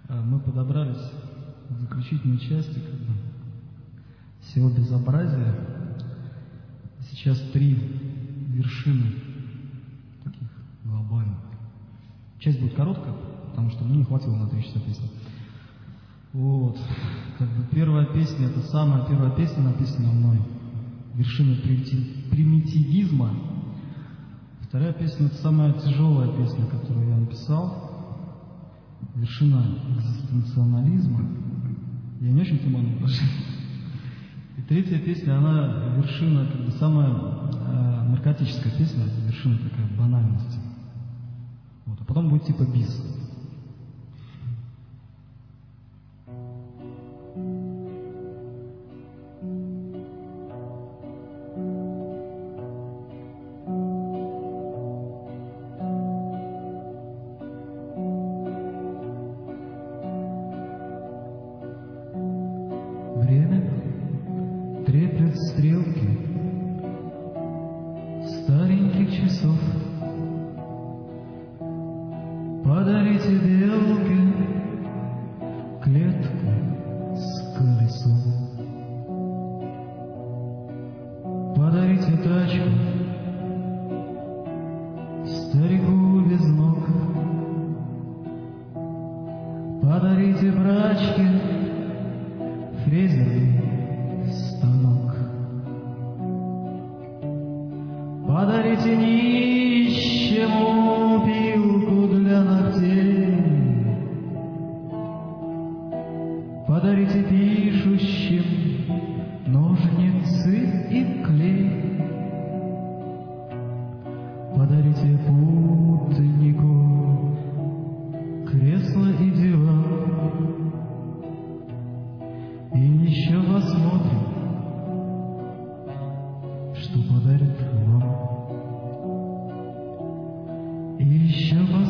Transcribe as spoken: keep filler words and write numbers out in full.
Мы подобрались к заключительной части как бы, всего безобразия. Сейчас три вершины таких глобальных. Часть будет короткая, потому что мне не хватило на три часа песни. Вот. Как бы первая песня, это самая первая песня, написанная мной. Вершина примитивизма. Вторая песня, это самая тяжелая песня, которую я написал. Вершина экзистенциализма. Я не очень туманно прошу. И третья песня, она вершина, как бы самая э, наркотическая песня, вершина такая банальности. Вот. А потом будет типа бис. Время треплет стрелки стареньких часов. Подарите белке клетку с колесом. Подарите тачку старику без ног. Подарите брачке фрезерный станок. Подарите нищему пилку для ногтей. Подарите пишущим ножницы и клей. Подарите путнику кресло и диван. И еще посмотрим, что подарит вам. И еще посмотрим,